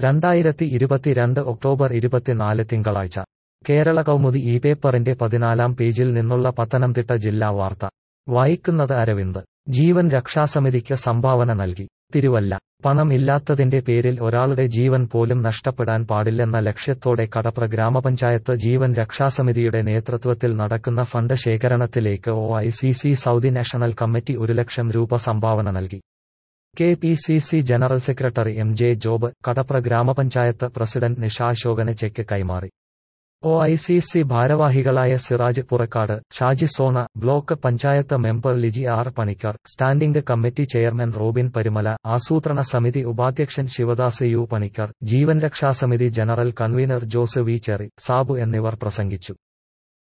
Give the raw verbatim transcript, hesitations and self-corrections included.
രണ്ടായിരത്തി ഇരുപത്തിരണ്ട് ഒക്ടോബർ ഇരുപത്തിനാല് തിങ്കളാഴ്ച കേരള കൗമുദി ഈ പേപ്പറിന്റെ പതിനാലാം പേജിൽ നിന്നുള്ള പത്തനംതിട്ട ജില്ലാ വാർത്ത വായിക്കുന്നത് അരവിന്ദ്. ജീവൻ രക്ഷാസമിതിക്ക് സംഭാവന നൽകി. തിരുവല്ല. പണം ഇല്ലാത്തതിന്റെ പേരിൽ ഒരാളുടെ ജീവൻ പോലും നഷ്ടപ്പെടാൻ പാടില്ലെന്ന ലക്ഷ്യത്തോടെ കടപ്ര ഗ്രാമപഞ്ചായത്ത് ജീവൻ രക്ഷാസമിതിയുടെ നേതൃത്വത്തിൽ നടക്കുന്ന ഫണ്ട് ശേഖരണത്തിലേക്ക് O I C C Saudi national committee ഒരു ലക്ഷം രൂപ സംഭാവന നൽകി. K P C C general secretary M J Job Kadapra ഗ്രാമപഞ്ചായത്ത് പ്രസിഡന്റ് നിഷ അശോകന് ചെക്ക് കൈമാറി. ഒ ഐ സി സി ഭാരവാഹികളായ Siraj Purakkad, Shaji Sona, block panchayat member Liji R Panicker, standing committee chairman Robin Parimala, ആസൂത്രണ സമിതി ഉപാധ്യക്ഷൻ ശിവദാസ് യു പണിക്കർ, ജീവൻ രക്ഷാസമിതി general convener Jose V Cherry, Sabu എന്നിവർ പ്രസംഗിച്ചു.